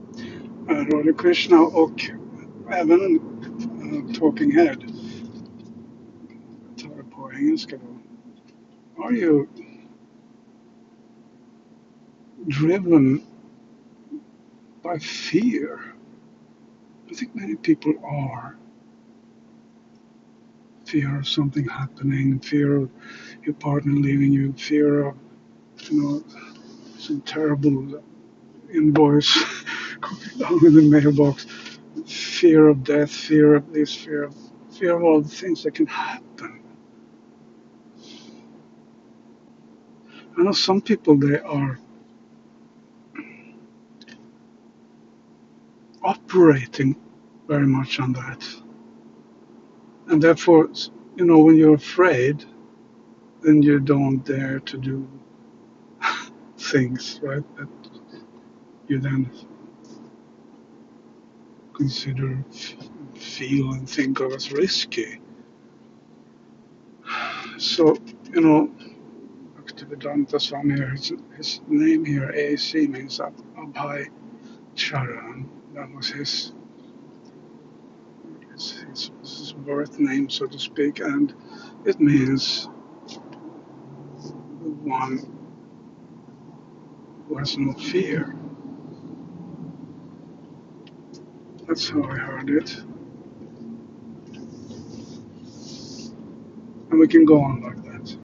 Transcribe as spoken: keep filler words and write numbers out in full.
Eh, Radha Krishna och även eh, Talking Head, tar det på engelska då. Are you driven by fear? I think many people are. Fear of something happening, fear of your partner leaving you, fear of, you know, some terrible invoice coming down in the mailbox, fear of death, fear of this, fear of fear of all the things that can happen. I know some people, they are operating very much on that, and therefore, you know, when you're afraid, then you don't dare to do things, right? That you then consider, feel, and think of as risky. So, you know, Bhaktivedanta Swami here, his, his name here, A A C, means Abhay Charan. That was his, his, his, his birth name, so to speak, and it means the one who has no fear. That's how I heard it. And we can go on like